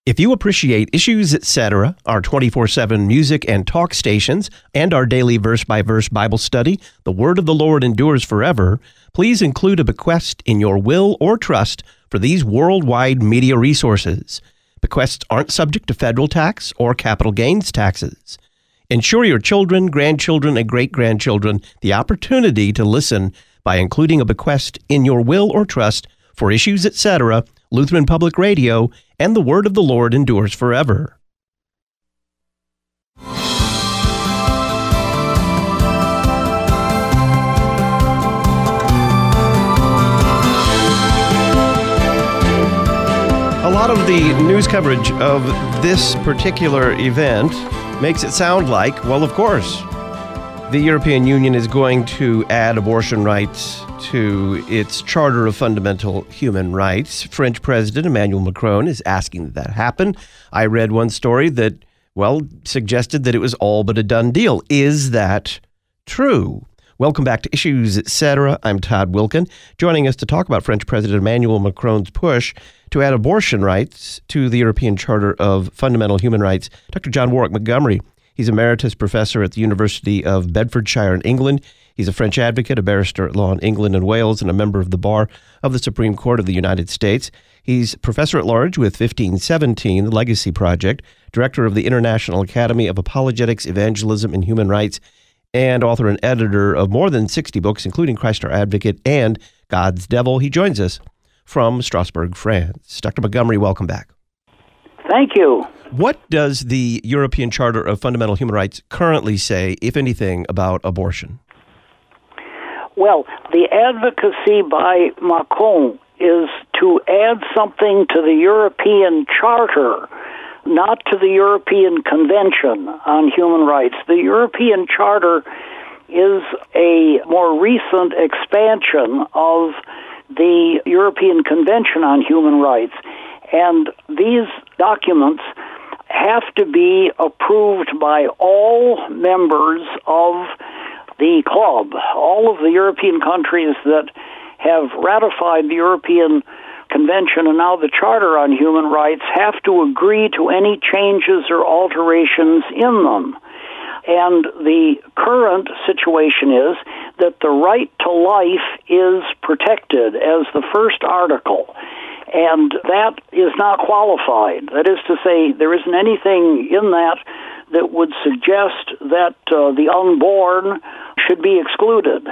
If you appreciate Issues Etc., our 24/7 music and talk stations, and our daily verse-by-verse Bible study, The Word of the Lord Endures Forever, please include a bequest in your will or trust for these worldwide media resources. Bequests aren't subject to federal tax or capital gains taxes. Ensure your children, grandchildren, and great-grandchildren the opportunity to listen by including a bequest in your will or trust for Issues Etc., Lutheran Public Radio, and The Word of the Lord Endures Forever. A lot of the news coverage of this particular event makes it sound like, well, of course, the European Union is going to add abortion rights to its Charter of Fundamental Human Rights. French President Emmanuel Macron is asking that happen. I read one story that, well, suggested that it was all but a done deal. Is that true? Welcome back to Issues Etc. I'm Todd Wilkin. Joining us to talk about French President Emmanuel Macron's push to add abortion rights to the European Charter of Fundamental Human Rights, Dr. John Warwick Montgomery. He's emeritus professor at the University of Bedfordshire in England. He's a French advocate, a barrister at law in England and Wales, and a member of the Bar of the Supreme Court of the United States. He's professor at large with 1517, the Legacy Project, director of the International Academy of Apologetics, Evangelism, and Human Rights, and author and editor of more than 60 books, including Christ Our Advocate and God's Devil. He joins us from Strasbourg, France. Dr. Montgomery, welcome back. Thank you. What does the European Charter of Fundamental Human Rights currently say, if anything, about abortion? Well, the advocacy by Macron is to add something to the European Charter, not to the European Convention on Human Rights. The European Charter is a more recent expansion of the European Convention on Human Rights, and these documents have to be approved by all members of the club. All of the European countries that have ratified the European Convention and now the Charter on Human Rights have to agree to any changes or alterations in them. And the current situation is that the right to life is protected as the first article. And that is not qualified. That is to say, there isn't anything in that that would suggest that the unborn should be excluded.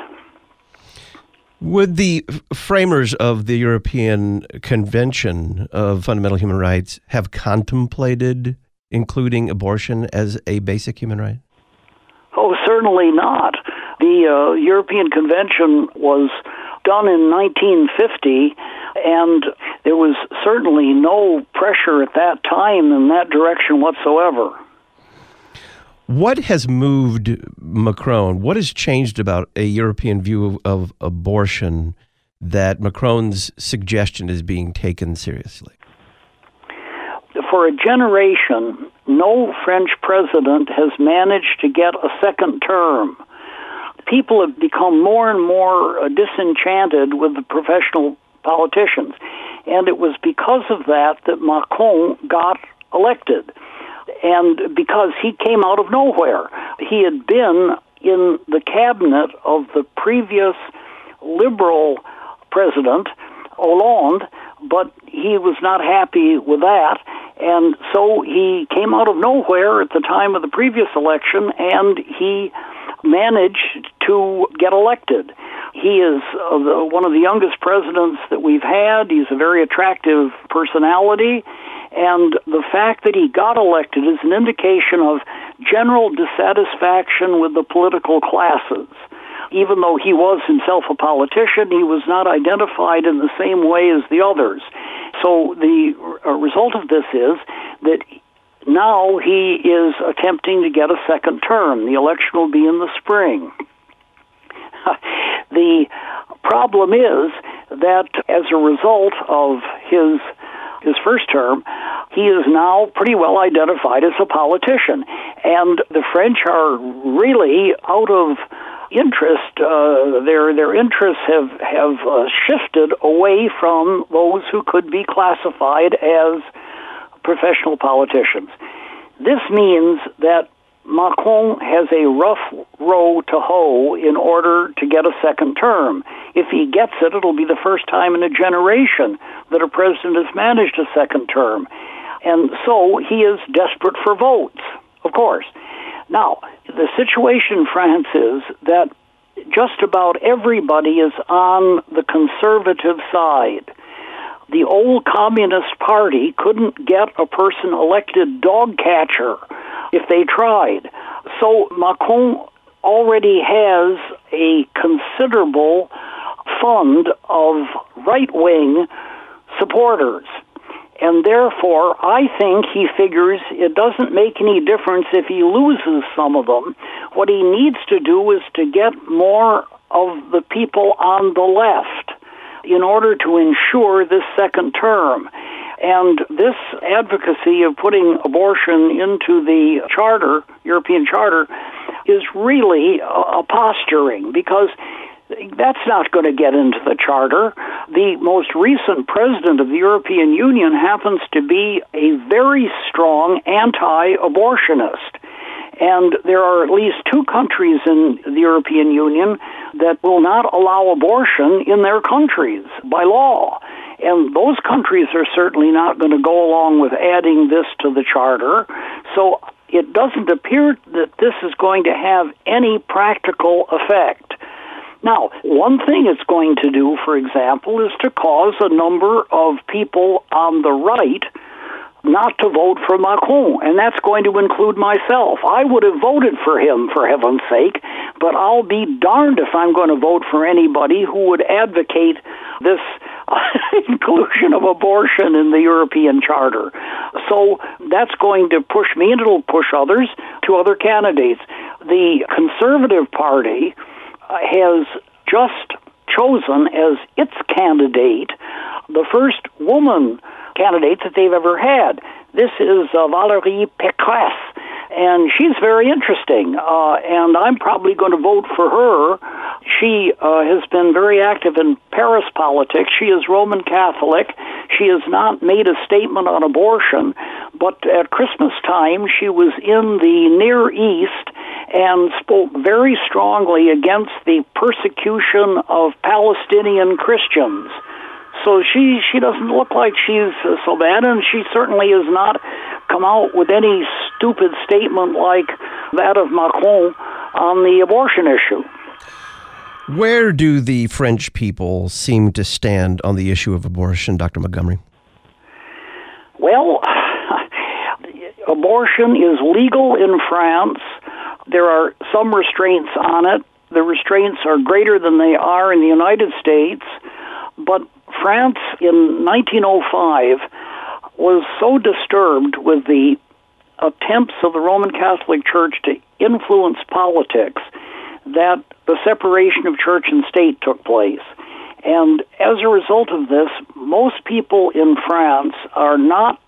Would the framers of the European Convention of Fundamental Human Rights have contemplated including abortion as a basic human right? Oh, certainly not. The European Convention was done in 1950, and there was certainly no pressure at that time in that direction whatsoever. What has moved Macron? What has changed about a European view of abortion that Macron's suggestion is being taken seriously? For a generation, no French president has managed to get a second term. People have become more and more disenchanted with the professional politicians, and it was because of that Macron got elected. And because he came out of nowhere. He had been in the cabinet of the previous liberal president, Hollande, but he was not happy with that, and so he came out of nowhere at the time of the previous election, and he managed to get elected. He is one of the youngest presidents that we've had. He's a very attractive personality, and the fact that he got elected is an indication of general dissatisfaction with the political classes. Even though he was himself a politician, he was not identified in the same way as the others. So the result of this is that now he is attempting to get a second term. The election will be in the spring. The problem is that as a result of his first term, he is now pretty well identified as a politician. And the French are really out of interest. Their interests have shifted away from those who could be classified as professional politicians. This means that Macron has a rough row to hoe in order to get a second term. If he gets it, it'll be the first time in a generation that a president has managed a second term. And so he is desperate for votes, of course. Now, the situation in France is that just about everybody is on the conservative side. The old Communist Party couldn't get a person elected dog catcher if they tried. So Macron already has a considerable fund of right-wing supporters. And therefore, I think he figures it doesn't make any difference if he loses some of them. What he needs to do is to get more of the people on the left in order to ensure this second term. And this advocacy of putting abortion into the charter, European Charter, is really a posturing, because that's not going to get into the charter. The most recent president of the European Union happens to be a very strong anti-abortionist. And there are at least 2 countries in the European Union that will not allow abortion in their countries by law. And those countries are certainly not going to go along with adding this to the charter. So it doesn't appear that this is going to have any practical effect. Now, one thing it's going to do, for example, is to cause a number of people on the right not to vote for Macron, and that's going to include myself. I would have voted for him, for heaven's sake, but I'll be darned if I'm going to vote for anybody who would advocate this inclusion of abortion in the European Charter. So that's going to push me, and it'll push others to other candidates. The Conservative Party has just chosen as its candidate the first woman candidate that they've ever had. This is Valérie Pécresse, and she's very interesting, and I'm probably going to vote for her. She has been very active in Paris politics. She is Roman Catholic. She has not made a statement on abortion, but at Christmas time she was in the Near East and spoke very strongly against the persecution of Palestinian Christians. So she doesn't look like she's so bad, and she certainly has not come out with any stupid statement like that of Macron on the abortion issue. Where do the French people seem to stand on the issue of abortion, Dr. Montgomery? Well, abortion is legal in France. There are some restraints on it. The restraints are greater than they are in the United States, but France in 1905 was so disturbed with the attempts of the Roman Catholic Church to influence politics that the separation of church and state took place. And as a result of this, most people in France are not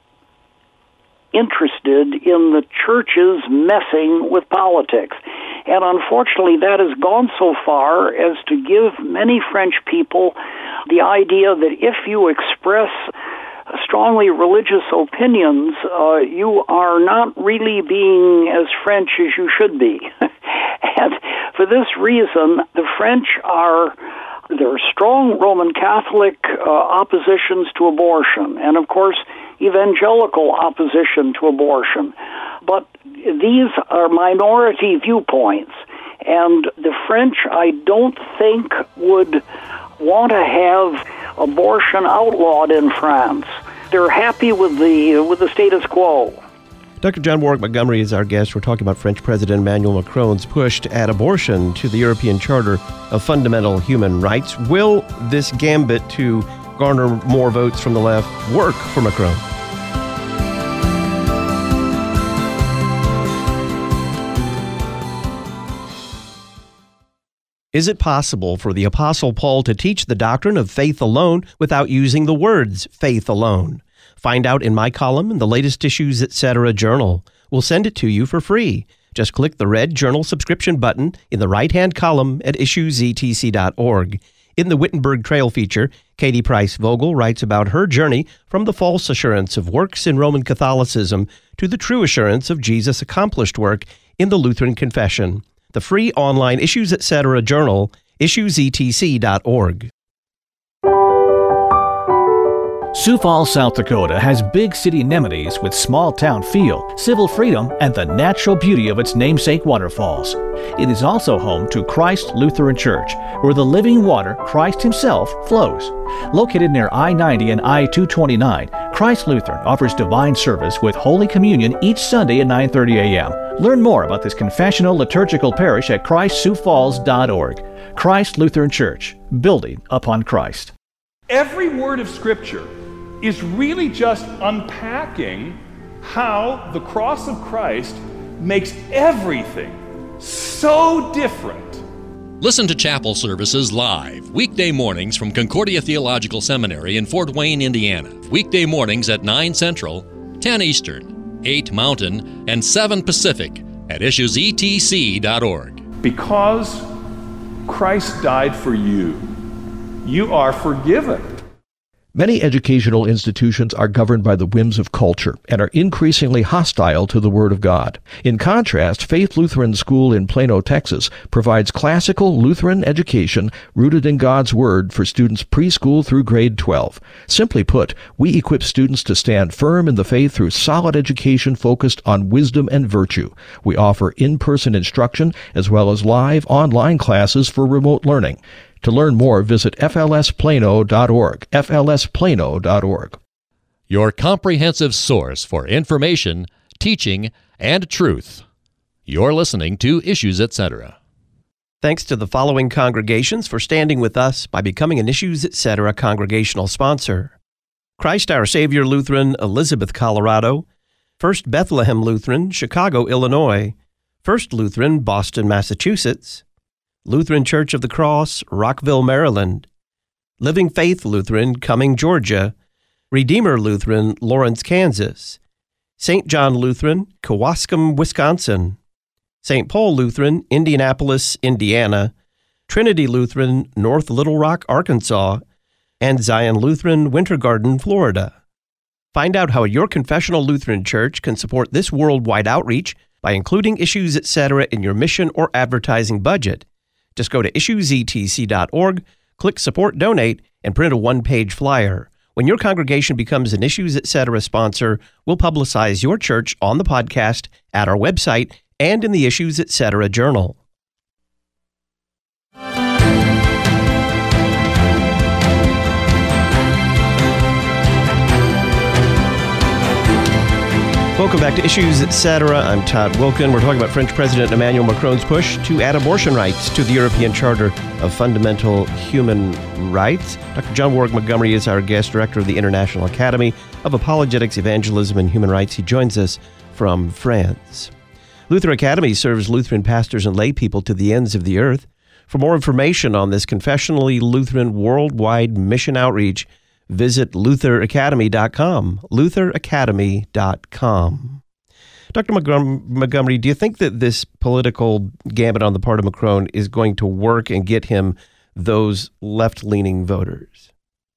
interested in the churches messing with politics. And unfortunately, that has gone so far as to give many French people the idea that if you express strongly religious opinions, you are not really being as French as you should be. And for this reason, the French there are strong Roman Catholic oppositions to abortion, and of course, evangelical opposition to abortion. But these are minority viewpoints, and the French, I don't think, would want to have abortion outlawed in France. They're happy with the status quo. Dr. John Warwick Montgomery is our guest. We're talking about French President Emmanuel Macron's push to add abortion to the European Charter of Fundamental Human Rights. Will this gambit to garner more votes from the left work for Macron? Is it possible for the Apostle Paul to teach the doctrine of faith alone without using the words faith alone? Find out in my column in the latest Issues Etc. journal. We'll send it to you for free. Just click the red journal subscription button in the right-hand column at issuesetc.org. In the Wittenberg Trail feature, Katie Price Vogel writes about her journey from the false assurance of works in Roman Catholicism to the true assurance of Jesus' accomplished work in the Lutheran Confession. The free online Issues Etc. journal, issuesetc.org. Sioux Falls, South Dakota has big city amenities with small-town feel, civil freedom, and the natural beauty of its namesake waterfalls. It is also home to Christ Lutheran Church, where the living water, Christ Himself, flows. Located near I-90 and I-229, Christ Lutheran offers divine service with Holy Communion each Sunday at 9:30 a.m. Learn more about this confessional liturgical parish at ChristSiouxFalls.org. Christ Lutheran Church, building upon Christ. Every word of Scripture is really just unpacking how the cross of Christ makes everything so different. Listen to chapel services live, weekday mornings from Concordia Theological Seminary in Fort Wayne, Indiana. Weekday mornings at 9 Central, 10 Eastern, 8 Mountain, and 7 Pacific at issuesetc.org. Because Christ died for you, you are forgiven. Many educational institutions are governed by the whims of culture and are increasingly hostile to the Word of God. In contrast, Faith Lutheran School in Plano, Texas, provides classical Lutheran education rooted in God's Word for students preschool through grade 12. Simply put, we equip students to stand firm in the faith through solid education focused on wisdom and virtue. We offer in-person instruction as well as live online classes for remote learning. To learn more, visit flsplano.org, flsplano.org. Your comprehensive source for information, teaching, and truth. You're listening to Issues Etc. Thanks to the following congregations for standing with us by becoming an Issues Etc. congregational sponsor: Christ Our Savior Lutheran, Elizabeth, Colorado; First Bethlehem Lutheran, Chicago, Illinois; First Lutheran, Boston, Massachusetts; Lutheran Church of the Cross, Rockville, Maryland; Living Faith Lutheran, Cumming, Georgia; Redeemer Lutheran, Lawrence, Kansas; St. John Lutheran, Kewaskum, Wisconsin; St. Paul Lutheran, Indianapolis, Indiana; Trinity Lutheran, North Little Rock, Arkansas; and Zion Lutheran, Winter Garden, Florida. Find out how your confessional Lutheran church can support this worldwide outreach by including Issues Etc. in your mission or advertising budget. Just go to issuesetc.org, click Support Donate, and print a one-page flyer. When your congregation becomes an Issues Etc. sponsor, we'll publicize your church on the podcast, at our website, and in the Issues Etc. journal. Welcome back to Issues Etc. I'm Todd Wilken. We're talking about French President Emmanuel Macron's push to add abortion rights to the European Charter of Fundamental Human Rights. Dr. John Warwick Montgomery is our guest, director of the International Academy of Apologetics, Evangelism, and Human Rights. He joins us from France. Luther Academy serves Lutheran pastors and lay people to the ends of the earth. For more information on this confessionally Lutheran worldwide mission outreach, visit lutheracademy.com, lutheracademy.com. Dr. Montgomery, do you think that this political gambit on the part of Macron is going to work and get him those left-leaning voters?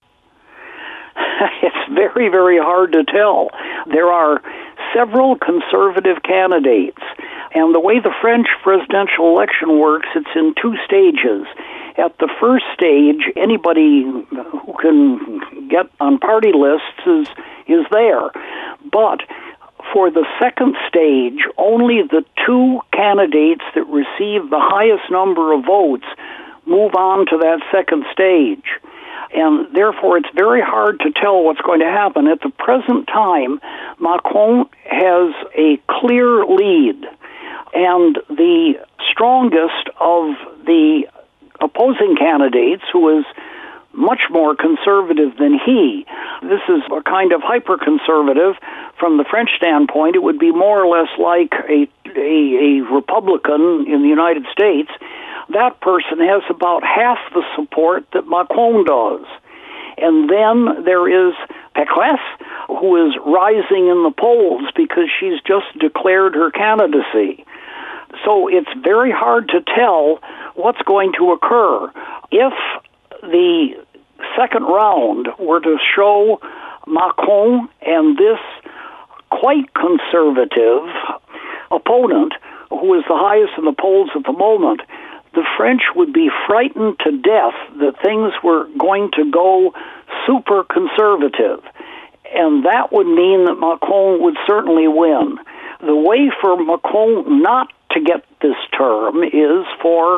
It's very, very hard to tell. There are several conservative candidates, and the way the French presidential election works, it's in 2 stages. At the first stage, anybody who can get on party lists is there. But for the second stage, only the 2 candidates that receive the highest number of votes move on to that second stage. And therefore, it's very hard to tell what's going to happen. At the present time, Macron has a clear lead, and the strongest of the opposing candidates, who is much more conservative than he. This is a kind of hyper-conservative. From the French standpoint, it would be more or less like a Republican in the United States. That person has about half the support that Macron does. And then there is Pécresse, who is rising in the polls because she's just declared her candidacy. So it's very hard to tell what's going to occur. If the second round were to show Macron and this quite conservative opponent, who is the highest in the polls at the moment, the French would be frightened to death that things were going to go super conservative. And that would mean that Macron would certainly win. The way for Macron not to get this term is for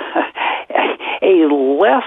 a less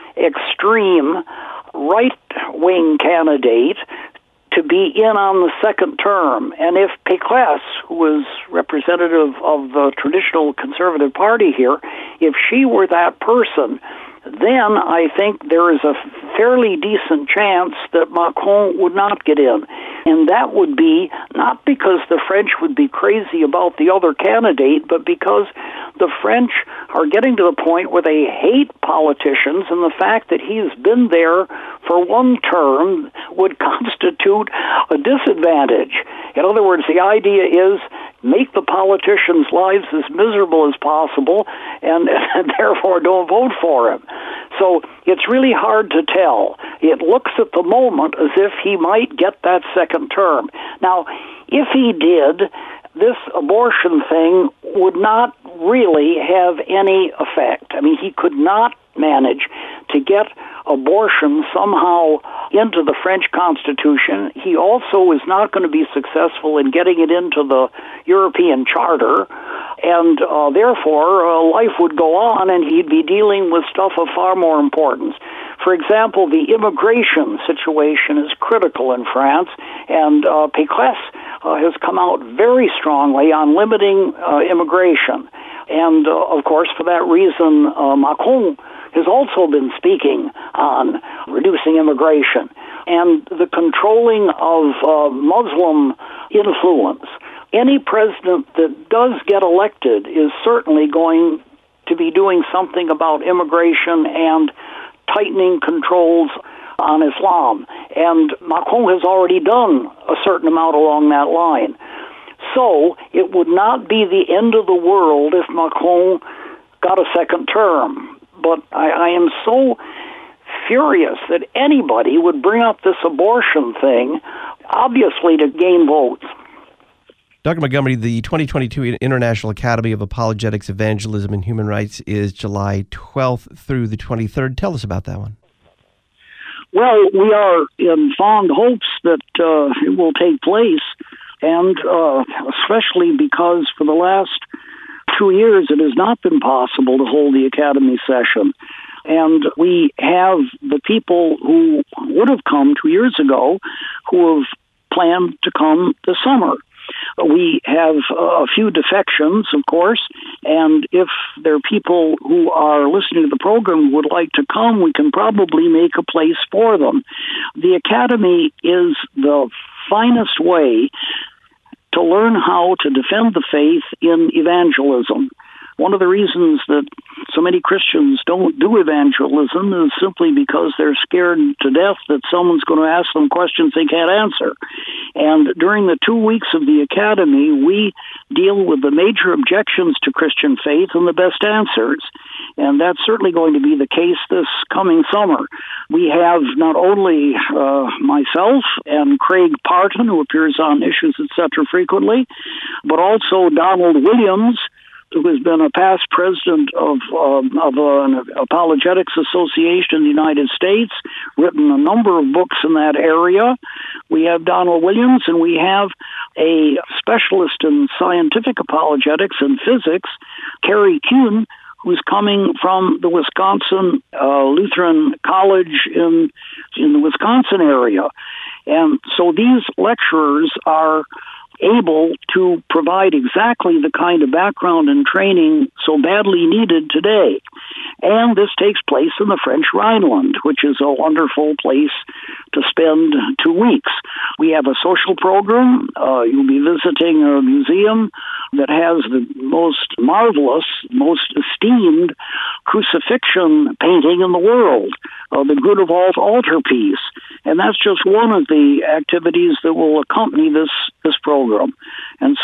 extreme right-wing candidate to be in on the second term. And if Pécresse, who was representative of the traditional Conservative Party here, if she were that person, then I think there is a fairly decent chance that Macron would not get in. And that would be not because the French would be crazy about the other candidate, but because the French are getting to the point where they hate politicians, and the fact that he's been there for one term would constitute a disadvantage. In other words, the idea is make the politicians' lives as miserable as possible, and therefore don't vote for him. So it's really hard to tell. It looks at the moment as if he might get that second term. Now, if he did, this abortion thing would not really have any effect. I mean, he could not manage to get abortion somehow into the French Constitution. He also is not going to be successful in getting it into the European Charter, and therefore life would go on and he'd be dealing with stuff of far more importance. For example, the immigration situation is critical in France, and Pécresse has come out very strongly on limiting immigration. And, of course, for that reason, Macron has also been speaking on reducing immigration and the controlling of Muslim influence. Any president that does get elected is certainly going to be doing something about immigration and tightening controls on Islam. And Macron has already done a certain amount along that line. So it would not be the end of the world if Macron got a second term. But I am so furious that anybody would bring up this abortion thing, obviously to gain votes. Dr. Montgomery, the 2022 International Academy of Apologetics, Evangelism, and Human Rights is July 12th through the 23rd. Tell us about that one. Well, we are in fond hopes that it will take place, and especially because for the last 2 years it has not been possible to hold the Academy session. And we have the people who would have come 2 years ago who have planned to come this summer. We have a few defections, of course, and if there are people who are listening to the program who would like to come, we can probably make a place for them. The Academy is the finest way to learn how to defend the faith in evangelism. One of the reasons that so many Christians don't do evangelism is simply because they're scared to death that someone's going to ask them questions they can't answer. And during the 2 weeks of the Academy, we deal with the major objections to Christian faith and the best answers. And that's certainly going to be the case this coming summer. We have not only myself and Craig Parton, who appears on Issues, Etc. frequently, but also Donald Williams, who has been a past president of an apologetics association in the United States, written a number of books in that area. We have Donald Williams, and we have a specialist in scientific apologetics and physics, Carrie Kuhn, who's coming from the Wisconsin Lutheran College in the Wisconsin area. And so these lecturers are able to provide exactly the kind of background and training so badly needed today. And this takes place in the French Rhineland, which is a wonderful place to spend 2 weeks. We have a social program. You'll be visiting a museum that has the most marvelous, most esteemed crucifixion painting in the world, the Good of Alt altarpiece. And that's just one of the activities that will accompany this program. And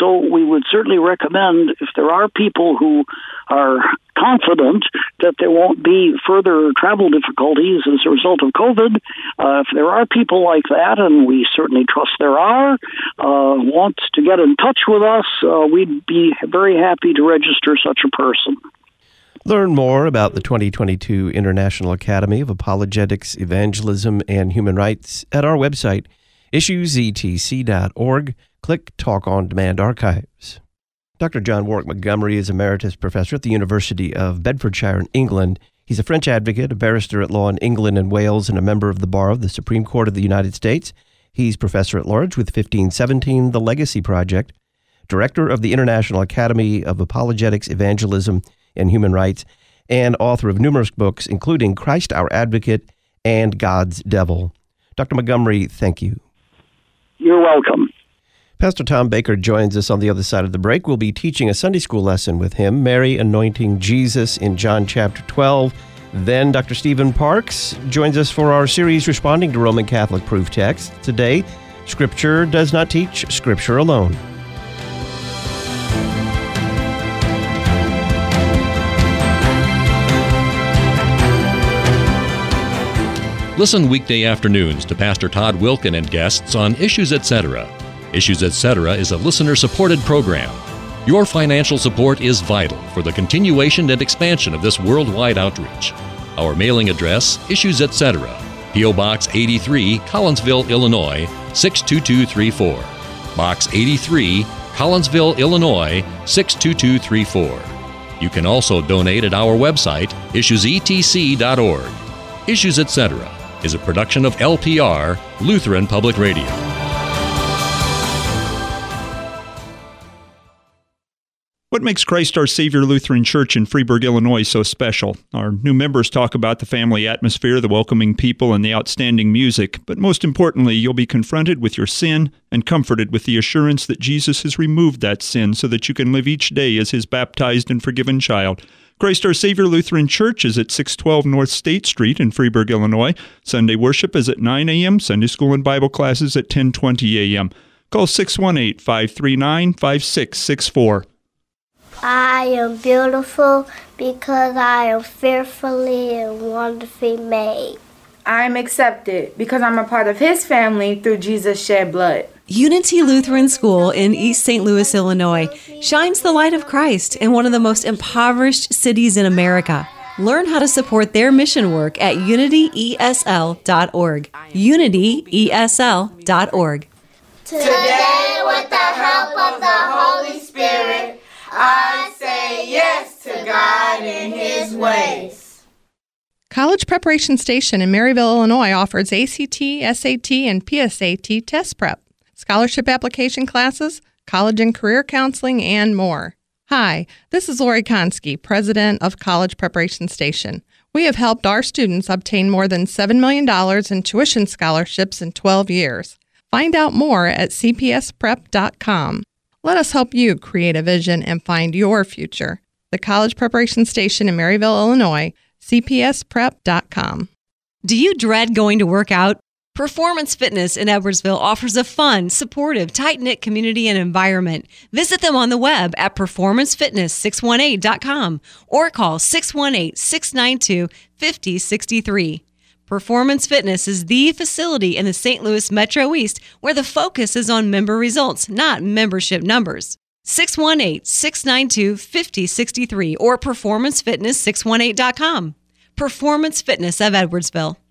so we would certainly recommend, if there are people who are confident that there won't be further travel difficulties as a result of COVID, if there are people like that, and we certainly trust there are, want to get in touch with us, we'd be very happy to register such a person. Learn more about the 2022 International Academy of Apologetics, Evangelism, and Human Rights at our website, issuesetc.org. Click Talk on Demand Archives. Dr. John Warwick Montgomery is Emeritus Professor at the University of Bedfordshire in England. He's a French advocate, a barrister at law in England and Wales, and a member of the Bar of the Supreme Court of the United States. He's Professor at Large with 1517, The Legacy Project, Director of the International Academy of Apologetics, Evangelism, and Human Rights, and author of numerous books, including Christ Our Advocate and God's Devil. Dr. Montgomery, thank you. You're welcome. Pastor Tom Baker joins us on the other side of the break. We'll be teaching a Sunday school lesson with him, Mary anointing Jesus in John chapter 12. Then Dr. Stephen Parks joins us for our series responding to Roman Catholic proof texts. Today, Scripture does not teach Scripture alone. Listen weekday afternoons to Pastor Todd Wilken and guests on Issues Etc. Issues Etc. is a listener-supported program. Your financial support is vital for the continuation and expansion of this worldwide outreach. Our mailing address, Issues Etc., P.O. Box 83, Collinsville, Illinois, 62234. Box 83, Collinsville, Illinois, 62234. You can also donate at our website, issuesetc.org. Issues Etc. is a production of LPR, Lutheran Public Radio. What makes Christ Our Savior Lutheran Church in Freeburg, Illinois so special? Our new members talk about the family atmosphere, the welcoming people, and the outstanding music. But most importantly, you'll be confronted with your sin and comforted with the assurance that Jesus has removed that sin so that you can live each day as His baptized and forgiven child. Christ Our Savior Lutheran Church is at 612 North State Street in Freeburg, Illinois. Sunday worship is at 9 a.m., Sunday school and Bible classes at 10:20 a.m. Call 618-539-5664. I am beautiful because I am fearfully and wonderfully made. I am accepted because I'm a part of His family through Jesus' shed blood. Unity Lutheran School in East St. Louis, Illinois, shines the light of Christ in one of the most impoverished cities in America. Learn how to support their mission work at unityesl.org. unityesl.org. Today, with the help of the Holy Spirit, I say yes to God and His ways. College Preparation Station in Maryville, Illinois offers ACT, SAT, and PSAT test prep, scholarship application classes, college and career counseling, and more. Hi, this is Lori Konski, president of College Preparation Station. We have helped our students obtain more than $7 million in tuition scholarships in 12 years. Find out more at cpsprep.com. Let us help you create a vision and find your future. The College Preparation Station in Maryville, Illinois, cpsprep.com. Do you dread going to work out? Performance Fitness in Edwardsville offers a fun, supportive, tight-knit community and environment. Visit them on the web at performancefitness618.com or call 618-692-5063. Performance Fitness is the facility in the St. Louis Metro East where the focus is on member results, not membership numbers. 618-692-5063 or performancefitness618.com. Performance Fitness of Edwardsville.